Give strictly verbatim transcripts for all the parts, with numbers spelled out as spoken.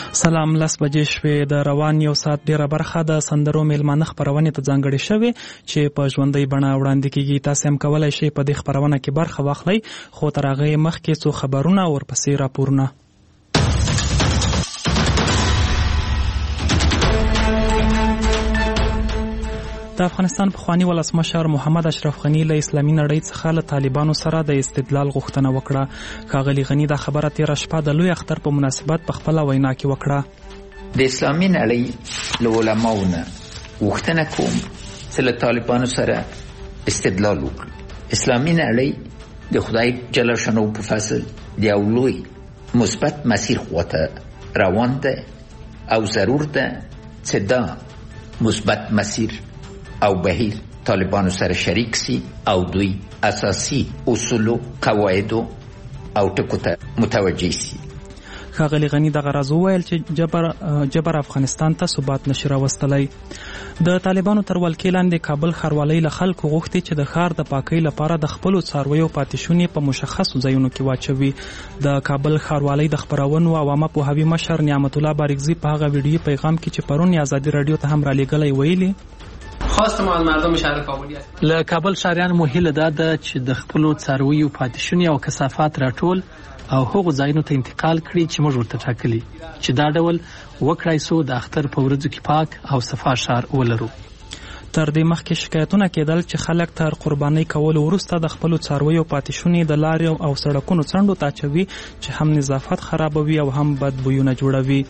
سلام، لس بجې شوې. د روان یو ساعت ډیره برخه د سندرو میلمانه خپرونې ته ځانګړې شوې چې په ژوندۍ بڼه وړاندې کیږي. تاسو هم کولای شئ په دې خپرونه کې برخه واخلئ، خو تر هغه مخکې څو خبرونه او ورپسې راپورونه. د افغانستان پخوانی ولسمشر محمد اشرف غني له اسلامي نړۍ څخه له طالبانو سره د استدلال غوښتنه وکړه. ښاغلي غني دا خبره تېره شپه د لوی اختر په مناسبت په خپله وینا کې وکړه. د اسلامي نړۍ له علماو نه غوښتنه کوم چې له طالبانو سره استدلال وکړي. اسلامي نړۍ د خدای جل شانه په فضل د یو لوی مثبت مسیر خواته روان ده او ضرور ده چې دا مثبت مسیر او بهیر طالبانو سره شریک سي او دوی اساسي اصول او قواعد او ټکو ته متوجه سي. ښاغلي غني دغه راز وویل چې جبر جبر افغانستان ته ثبات نشي راوستلی. د طالبانو تر ولکې لاندې کابل ښاروالۍ له خلکو غوښتي چې د ښار د پاکۍ لپاره د خپلو څارویو پاتې په مشخصو ځایونو کې واچوي. د کابل ښاروالۍ د خپرونو او عامه پوهاوي مشر نعمت الله بارکزي په هغه ویډیو پیغام کې چې پرون ازادي رادیو ته هم رالیږلی ویلي خواستم از مردم شهر کابل له کابل ښاریان مو هیله ده ده چې د خپلو څارویو پاتې او کثافات راټول او هغو ځایونو ته انتقال کړي چې موږ ورته ټاکلي، چې دا ډول وکړای سو د اختر په ورځو کې پاک او صفا ښار ولرو. تر دې مخکې شکایتونه کېدل چې خلک تر قربانۍ کولو وروسته د خپلو څارویو پاتې د لارې او سړکونو څنډو ته اچوي چې هم نظافت خرابوي او هم بد بویونه جوړوي.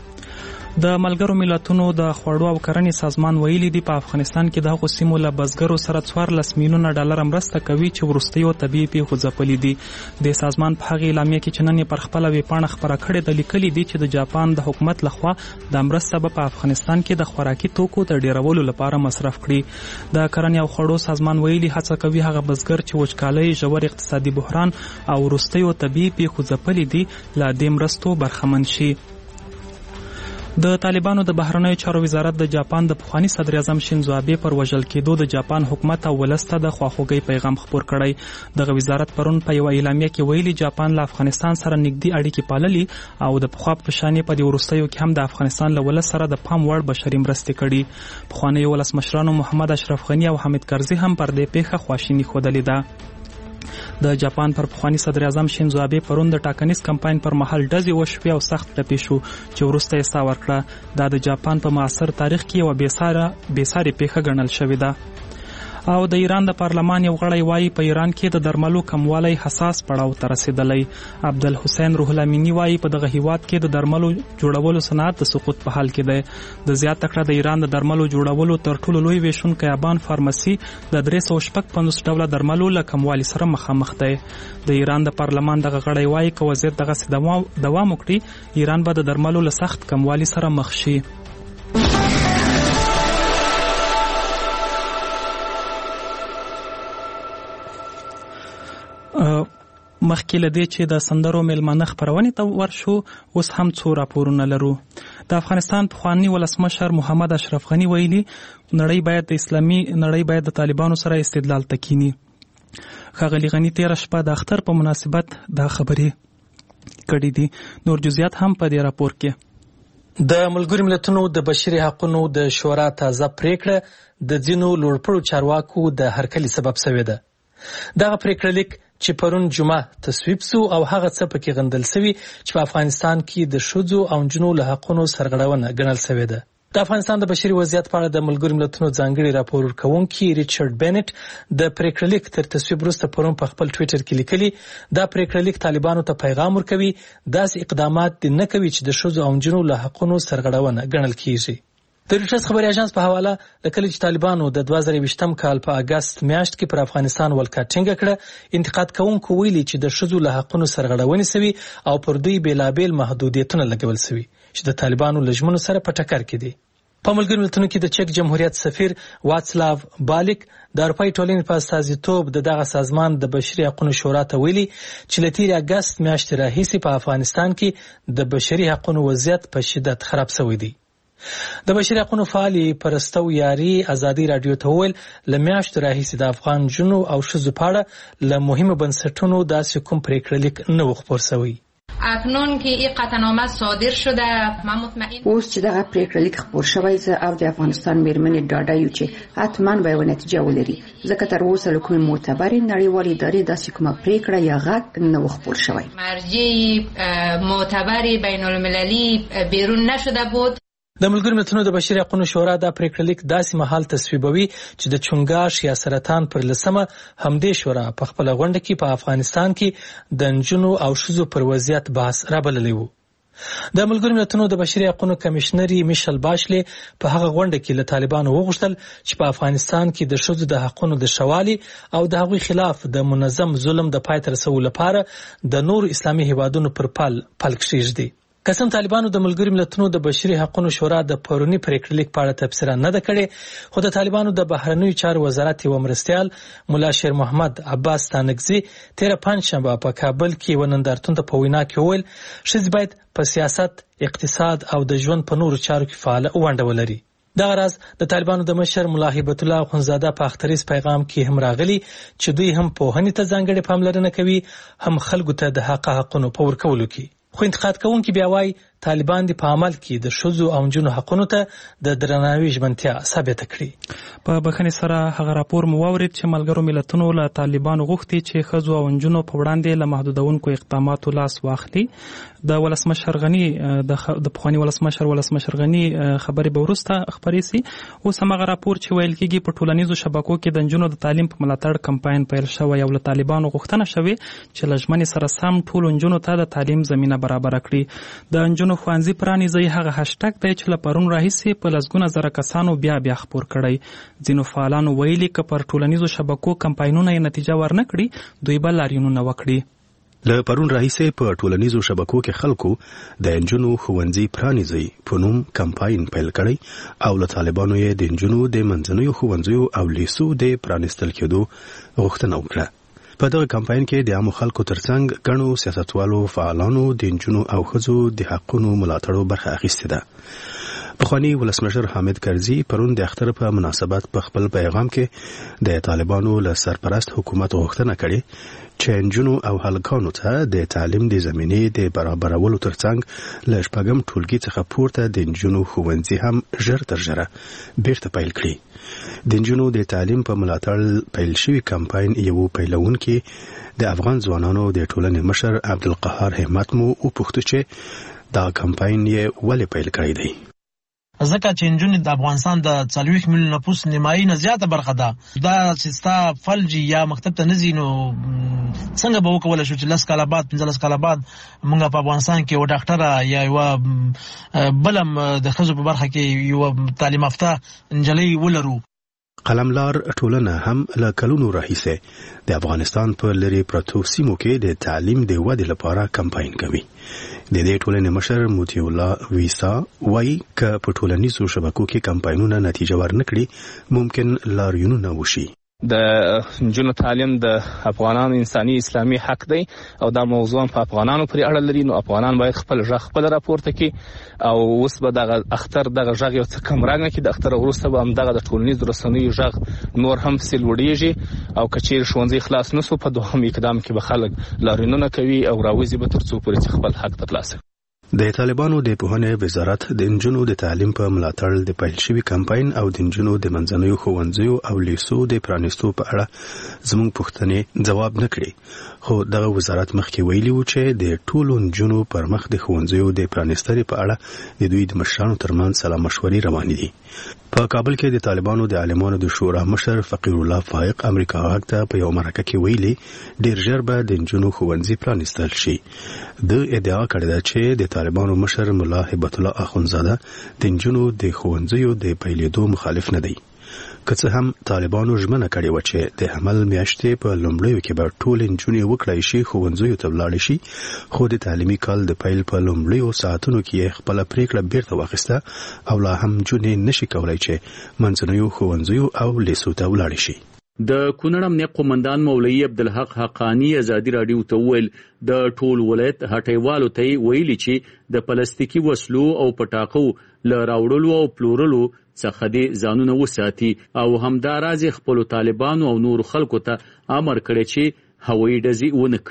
د ملګرو ملتونو د خوړو او کرنې سازمان ویلي دی په افغانستان کې د هغو سیمو له بزګرو سره څوارلس میلیونه ډالر مرسته کوي چې وروستیو طبیعي پیښو ځپلي دي. د سازمان په هغې اعلامیه کې چې نن یې پر خپله ویبپاڼه خپره کړې ده لیکلي دي چې د جاپان د حکومت لخوا دا مرسته به په افغانستان کې د خوراکي توکو د ډیرولو لپاره مصرف کړي. د کرنې او خوړو سازمان ویلي هڅه کوي هغه بزګر چې وچکالۍ، ژور اقتصادي بحران او وروستیو طبیعي پیښو ځپلي دي له دې مرستو برخمن شي. د طالبانو د بهرنیو چارو وزارت د جاپان د پخوانی صدر اعظم شینزو آبه پر وژل کېدو د جاپان حکومت او ولس ته د خواخوږۍ پیغام خپور کړی. دغه وزارت پرون په یوه اعلامیه کې ویلي جاپان له افغانستان سره نږدې اړیکې پاللي او د پخوا په شانې په دې وروستیو کې هم د افغانستان له ولس سره د پام وړ بشري مرستې کړي. پخوانیو ولسمشرانو محمد اشرف غني او حامد کرزي هم پر دې پیښه خواشیني ښودلې ده. د جاپان پر پخوانی صدر اعظم شینزو آبه پرون د ټاکنیز کمپاین پر مهال ډزې وشوې او سخت ټپي شو چې وروسته یې ساه ورکړه. دا د جاپان په معاصر تاریخ کې یوه بېساره بېسارې پیښه ګڼل شوې ده. او د ایران د پارلمان یو غړی وایي په ایران کې د درملو کموالی حساس پړاو ته رسېدلی. عبدالحسین روح الامیني وایي په دغه هیواد کې د درملو جوړولو صنعت د سقوط په حال کې دی. د زیاته کړه د ایران د درملو جوړولو تر ټولو لوی ویشونکی ابان فارمسي د درې سوه شپږ پنځوس ډوله درملو له کموالي سره مخامخ دی. د ایران د پارلمان دغه غړی وایي که وضعیت دغسې دوام وکړي ایران به د درملو له سخت کموالي سره مخ شي. مخکې له دې چې د سندرو میلمانه خپرونې ته ورشو اوس هم څو راپورونه لرو. د افغانستان پخوانی ولسمشر محمد اشرف غني ویلي نړۍ باید د اسلامي نړۍ باید د طالبانو سره استدلال تکینی. ښاغلي غني تېره شپه د اختر په مناسبت دا خبرې کړې دي. نور جزئیات هم په دې راپور کې. د ملګرو ملتونو د بشري حقوقو د شورا تازه پریکړه د ځینو لوړپوړو چارواکو د هرکلي سبب شوې ده. دغه پریکړه لیک چې پرون جمعه تصویب سو او هغه څه پکې غندل سوي چې په افغانستان کې د ښځو او نجونو له حقونو سرغړونه ګڼل سوې ده. د افغانستان د بشري وضعیت په اړه د ملګرو ملتونو ځانګړي راپور ورکوونکي ریچارډ بینټ د پریکړه لیک تر تصویب وروسته پرون په خپل ټویټر کې لیکلي دا پریکړه لیک طالبانو ته پیغام ورکوي داسې اقدامات نه کوي چې د ښځو او نجونو له حقونو سرغړونه ګڼل کیږي. د رویټرز خبري اژانس په حواله د کله چې طالبانو د دوه زره یوویشتم کال په اګست میاشت کې پر افغانستان ولکه ټینګه کړه، انتقاد کوونکو ویلي چې د ښځو له حقونو سرغړونې سوي او پر دوی بیلابیل محدودیتونه لګول سوي چې د طالبانو له ژمنو سره په ټکر کې دي. په ملګرو ملتونو کې د چک جمهوریت سفیر واټسلاو بالیک د اروپایي ټولنې په استازیتوب د دغه سازمان د بشري حقوقو شورا ته ویلي چې له تېرې اګست میاشتې راهیسې په افغانستان کې د بشري حقوقو وضعیت په شدت خراب شوی دی. د بشري حقوقو فعالي پرستو یاري ازادي رادیو ته ویل له میاشتې راهیسې د افغان جنو او ښځو په اړه له مهمو بنسټونو داسې کوم پریکړه لیک نه و خپور شوی. اکنون که این قطعنامه صادر شده من مطمئن اوس چې دغه پریکړه لیک خپور شوی زه او د افغانستان میرمنې ډاډه یو چې حتما به یو نتیجه ولري ځکه تر اوسه له کومې معتبرې نړیوالې ادارې داسې کومه پریکړه یا غږ نه و خپور شوی. مرجع معتبر بین المللي بیرون نشده بود. د ملګرو ملتونو د بشري حقوقو شورا د پریکړه لیک داسې مهال تصویبوي چې د چونګاش یا سرطان پر لسمه همدې شورا په خپل غونډه کې په افغانستان کې د نجونو او ښځو پر وضعیت بحث رابللی وو. د ملګرو ملتونو د بشري حقوقو کمشنري میشل باشلي په هغه غونډه کې له طالبانو وغوښتل چې په افغانستان کې د ښځو د حقوقو د شوالي او د هغوی خلاف د منظم ظلم د پای ته رسولو لپاره د نور اسلامي هیوادونو پر پل پل کېږدي. قسم طالبانو د ملګرو ملتونو د بشري حقوقو شورا د پرونی پریکړه لیک په اړه تبصره نه ده کړې، خو د طالبانو د بهرنیو چارو وزارت یو مرستیال مولا شیر محمد عباس تانکزي تیر پنځشنبه په کابل کې و نندارتون ته په وینا کې وویل ښځې باید په سیاست، اقتصاد او د ژوند په نورو چارو کې فعاله ونډه ولري. دغه راز د طالبانو د مشر مولا هیبت الله اخونزاده په اختریز پیغام کې هم راغلی چې دوی هم پوهنې ته ځانګړې پاملرنه کوي، هم خلکو ته د حق حقونو په ورکولو کې. خو انتقاد کوونکي بیا وایي طالبان د په عمل کې د ښځو او نجونو حقونو ته د درناوي ژمنتیا ثابته کړي. په بخښنې سره هغه راپور مو واورید چې ملګرو ملتونو له طالبانو غوښتي چې ښځو او نجونو په وړاندې له محدودونکو اقداماتو لاس واخلي. د ولسمشر غني د پخواني ولسمشر ولسمشر غني خبرې به وروسته خپرې سي. اوس هم هغه راپور چې ویل کېږي په ټولنیزو شبکو کې د نجونو د تعلیم په ملاتړ کمپاین پیل شوی او له طالبانو غوښتنه شوې چې له ژمنې سره سم ټولو نجونو ته د تعلیم زمینه برابره کړي. د نجونو ښوونځي پرانیزي هغه هاشټګ دی چې له پرون راهیسې په لسګونه زره کسانو بیا بیا خپور کړی. ځینو فعالانو ویلي که پر ټولنیزو شبکو کمپاینونه یې نتیجه ورنه کړي دوی به لاریونونه وکړي. له پرون راهیسې په ټولنیزو شبکو کې خلکو د نجونو ښوونځي پرانیزي په نوم کمپاین پیل کړی او له طالبانو یې د نجونو د منځنیو ښوونځیو او لیسو د پرانیستل کېدو غوښتنه وکړه. په دغه کمپاین کې د عامو خلکو ترڅنګ ګڼو سیاستوالو فعالانو د نجونو او ښځو د حقونو ملاتړو برخه اخیستې ده. پخوانی ولسمشر حامد کرزي پرون د اختر په مناسبت په خپل پیغام کې د طالبانو له سرپرست حکومت غوښتنه کړې چې نجونو او هلکانو ته د تعلیم د زمینې د برابرولو ترڅنګ له شپږم ټولګي څخه پورته د نجونو ښوونځي هم ژر تر ژره بیرته پیل کړي. د نجونو د تعلیم په ملاتړ پیل شوی کمپاین یو پیلونکي د افغان ځوانانو د ټولنې مشر عبدالقهار همت مو وپوښتل چې دا کمپاین یې ولې پیل کړی دی. ځکه چې نجونې د افغانستان د څلوېښت میلیونه نفوس نیمایي نه زیاته برخه ده. دا چې ستا فلجي یا مکتب ته نه ځي نو څنګه به وکولی شو چې لس کاله بعد پنځلس کاله بعد موږ په افغانستان کې یوه ډاکټره یا یوه بله د ښځو په برخه کې یوه تعلیم یافته نجلۍ ولرو. قلملار ټولنه هم له کلونو راهیسې د افغانستان په لرې پرتو سیمو کې د تعلیم د ودې لپاره کمپاین کوي. د دې ټولنې مشر موتی الله ویسا وایي که په ټولنیزو شبکو کې کمپاینونه نتیجه ورنه کړي ممکن لاریونونه وشي. د نجونو تعلیم د افغانانو انساني اسلامي حق دی او دا موضوع په افغانانو پورې اړه لري. نو افغانان باید خپل غږ خپل راپورته کړي او اوس به دغه اختر دغه غږ یو څه کم رنګه کړي. د اختر وروسته به هم دغه د ټولنیزو رسنیو غږ نور هم پسې لوړېږي او که چیرې ښوونځي خلاص نه سو په دوهم اقدام کې به خلک لاریونونه کوي او راوځي به تر څو پورې چې خپل حق ترلاسه کړي. د طالبانو د پوهنې وزارت د نجونو د تعلیم په ملاتړ د پیل شوي کمپاین او د نجونو د منځنیو ښوونځیو او لیسو د پرانیستو په اړه زموږ پوښتنې ځواب نه کړي. خو دغه وزارت مخکې ویلي و چې د ټولو نجونو پر مخ د ښوونځیو د پرانیستلو په اړه د دوی د مشرانو ترمنځ سلا مشورې روانې دي. په کابل کې د طالبانو د عالمانو د شورا مشر فقیر الله فائق امریکا غږ ته په یو مرکه کې ویلي ډیر ژر به د نجونو ښوونځي پرانیستل شي. د ادعا کړې ده چې د طالبانو مشر مولا هیبت الله اخونزاده د نجونو د ښوونځیو د پیلېدو مخالف نه دی. که څه هم طالبانو ژمنه کړې وه چې د حمل میاشتې په لومړیو کې به ټولې نجونې وکړای شي ښوونځیو ته ولاړې شي، خو د تعلیمي کال د پیل په لومړیو ساعتونو کې یې خپله پریکړه بیرته واخیسته او لا هم نجونې نشي کولی چې منځنیو ښوونځیو او لیسو ته ولاړې شي. د کونړ امنیه قومندان مولوي عبدالحق حقانی ازادي راډیو ته وویل د ټول ولایت هټیوالو ته ویلي چې د پلاستیکي وسلو او پټاقو له راوړلو او پلورلو څخه دې ځانونه وساتي او همداراز خپل طالبانو او نور خلکو ته امر کړی چې هوایي ډزې ونه کړي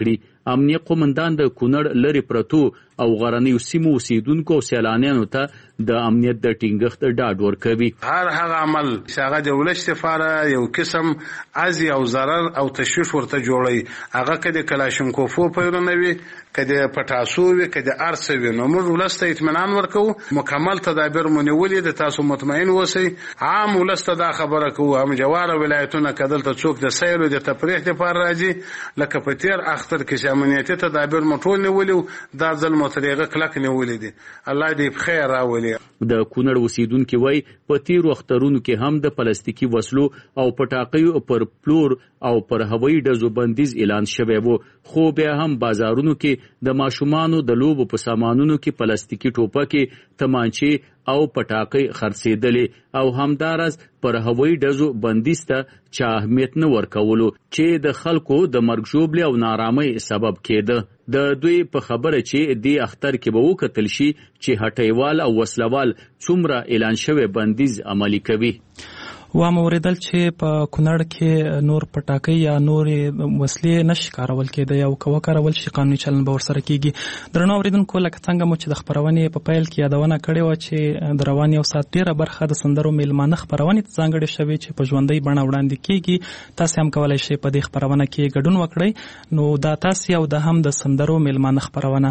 امنیه قومندان د کونړ لري پرتو او غرنیو سیمو اوسیدونکو او سیلانیانو ته د امنیت د ټینګښت ډاډ ورکوي. هر هغه عمل چې هغه د ولش لپاره یو قسم ازي او ضرر او تشویش ورته جوړي، هغه کده کلاشینکوفو پیرونوي، کده پټاسو وي، کده ارسوي، نو موږ ولسته اطمینان ورکو، مکمل تدابیر مونولې د تاسو مطمئن اوسئ. عام ولسته دا خبره کوو، هم جواره ولایتونه کدل ته څوک د سیر او د تفریح لپاره راځي، لکه په تیر اختر کې امنیتي تدابیر مټول نیولیو، دا ځل متریغه کلک نیولې دي. الله دې په خیر راولي. د کونړ اوسیدونکو وای په تیرو اخترونو کې هم د پلاستیکي وسلو او پټاقیو پر پلور او پر هوایي ډزو بندیز اعلان شوی وو، خو بیا هم بازارونو کې د ماشومانو د لوبو په سامانونو کې پلاستیکي ټوپکې، تمانچې او پټاقې خرڅېدلې او همدارس پر هوایي ډزو بندیز ته چا اهمیت نه ورکولو چې د خلکو د مرګ ژوبلې او نارامۍ سبب کېده. د دوی په خبره چې دی اختر کې به وکتل شي چې هټیوال او وسلوال څومره اعلان شوی بندیز عملي کوي. و موریدل چې په کونړ کې نور پټاکۍ یا نور وسلې نشي کارول کېدای او که وکارول شي قانوني چلن به ورسره کېږي. درنو اورېدونکو، لکه څنګه مو چې د خپرونې په پیل کې یادونه کړې وه چې د روان یو ساعت ډېره برخه د سندرو میلمانه خپرونې ته ځانګړې شوې چې په ژوندۍ بڼه وړاندې کېږي. تاسې هم کولی شئ په دې خپرونه کې ګډون وکړئ. نو دا تاسې او د هم د سندرو میلمانه خپرونه.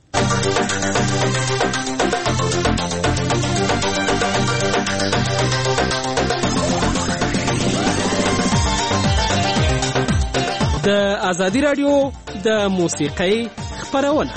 د ازادي رادیو د موسیقۍ خپرونه.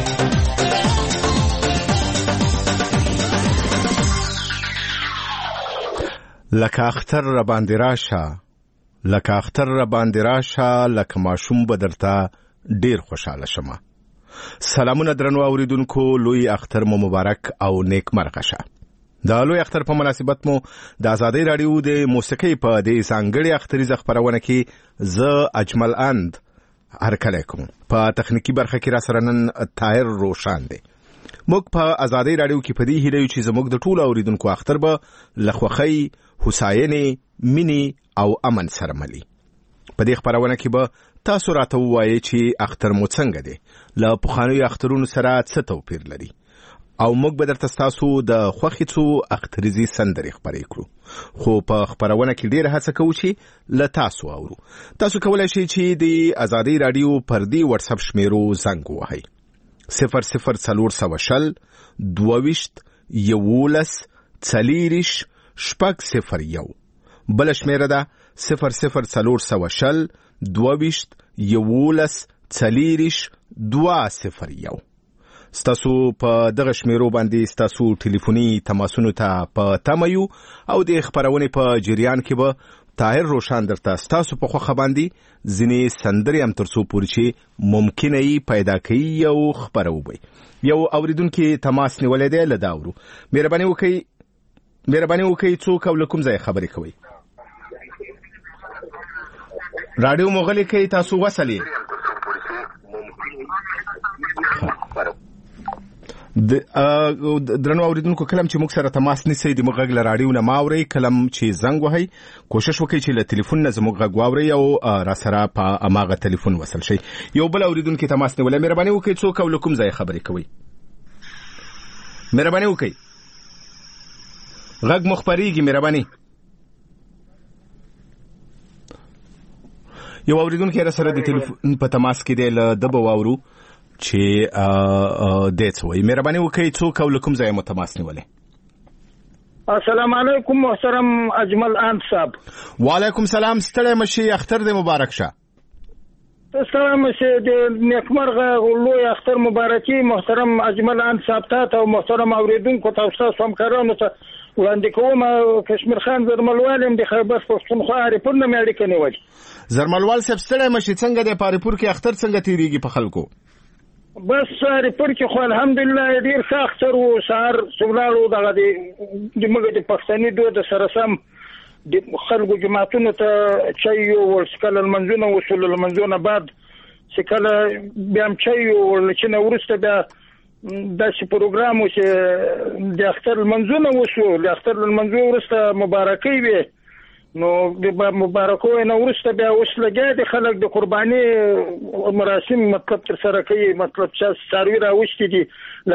لکه اختر را باندې راشه، لکه اختر را باندې راشه، لکه ماشوم به درته ډیر خوشاله شمه. سلامونه درنو اوریدونکو، لوی اختر مو مبارک او نیک مرغه شه. د لوی اختر په مناسبت مو د ازادي رادیو د موسیقۍ په دې ځانګړي اختریزه خپرونه کې زه اجمل اند هرکلی کوم. په تخنیکی برخه کې را سره نن طاهر روشان دی. موږ په ازادي رادیو کې په دې هیله یو چې زموږ د ټولو اوریدونکو اختر به له خوښۍ، هوساینې، مینې او امن سره ملي. په دې خپرونه کې به تاسو راته ووایئ چې اختر مو څنګه دی، له پخوانیو اخترونو سره څه توپیر لري، او موږ به درته ستاسو د خوښې څو اختریزي سندرې خپرې کړو. خو په خپرونه کې ډېره هڅه کوو چې له تاسو اورو. تاسو کولی شئ چې د ازادي رادیو پردي واتساپ شمیرو زنګ ووهئ: صفر صفر څلور سوه شل دوه ویشت یولس څلېرویشت شپږ صفر یو. بله شمیره ده صفر صفر څلور سوه شل دوه ویشت یولس څلېرویشت دوه صفر یو. ستاسو په دغه شمیرو باندې ستاسو ټلیفوني تماسونو ته په تمه یو او د خپرونې په جریان کې به طاهر روشان درته ستاسو په خوښه باندې ځینې سندرې هم تر څو پورې چې ممکنه یې پیدا کوي او خپروو به. یو اوریدونکي تماس نیولی دی، له دا اورو. مهرباني وکئ مهرباني وکئ څوک او له کوم ځایه خبرې کوئ؟ راډیو مو غلې کوئ، تاسو وصل یې. درنو اوریدونکو، کلم چې موږ سره تماس نیسئ د موږ غږ له راډیو نه مه اورئ. کلم چې زنګ وهئ کوشش وکئ چې له تلیفون نه زموږ غږ واورئ او را سره په هماغه تلیفون وصل شئ. یو بل اوریدونکي تماس نیولی. مهرباني وکئ څوک او له کوم ځایه خبرې کوئ؟ مهرباني وکئ، غږ مو خپرېږي. مهرباني. یو اوریدونکي را سره د تلیفون په تماس کې دی، له ده به واورو چې دې څه وایي. مهرباني وکئ څوک او له کوم ځایه مو تماس نیولی؟ السلام علیکم محترم اجمل اند صاحب. وعلیکم سلام. ستړی مه شئ، اختر دې مبارک شه. ستړی مه شئ، د نیکمرغه لوی اختر مبارکي محترم اجمل اند صاحب ته او محترم اوریدونکو ته او ستاسو همکارانو ته وړاندې کوم. کشمیر خان زرملوال یم د خیبر پښتونخوا اریپور نه مې اړیکه نیولې. زرملوال صاحب ستړی مه شئ، څنګه دی په اریپور کې اختر څنګه تېرېږي په خلکو؟ بس اریپور کې خو الحمدلله ډېر ښه اختر و. سهار چې ولاړو دغه د موږ د پښتني دود سره سم د خلکو جماعتونو ته چای یووړ، چې کله لمنځونه وشول، لمنځونه بعد چې کله بیا هم چای یووړ، چې نه وروسته بیا داسې پروګرام و چې د اختر لمنځونه وشو. د اختر لمنځو وروسته مبارکۍ وې نو د مبارکو نه ورسته بیا اوس لګیا دي خلک د قرباني مراسم مطلب تر سره کوي، مطلب چې څاروي راوښتي دي